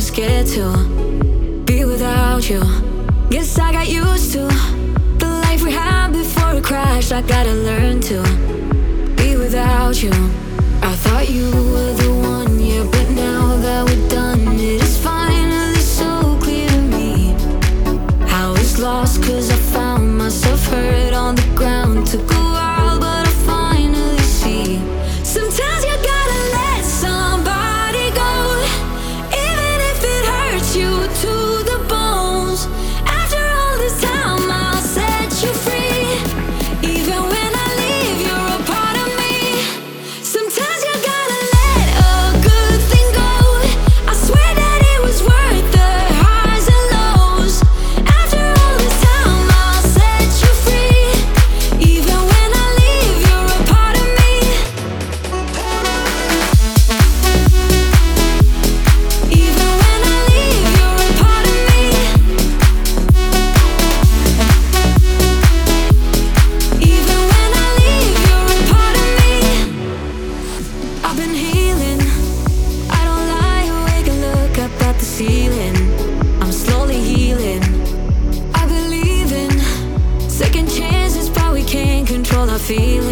scared to be without you. Guess I got used to the life we had before it crashed. I gotta learn to be without you. I thought you were the one, yeah, but now that we're done, it is finally so clear to me. I was lost cause I found myself hurt on the ground. Took a while but I finally see. Sometimes you gotta let somebody go, even if it hurts you to the bones. After all this time I'll set you free. Even when I leave you're a part of me. Sometimes you gotta let a good thing go. I swear that it was worth the highs and lows. After all this time I'll set you free. Even when I leave you're a part of me. Even when I leave you're a part of me. Even when I leave you're a part of me. I've been healing, I don't lie, awake and look up at the ceiling. I'm slowly healing. I believe in second chances, but we can't control our feelings.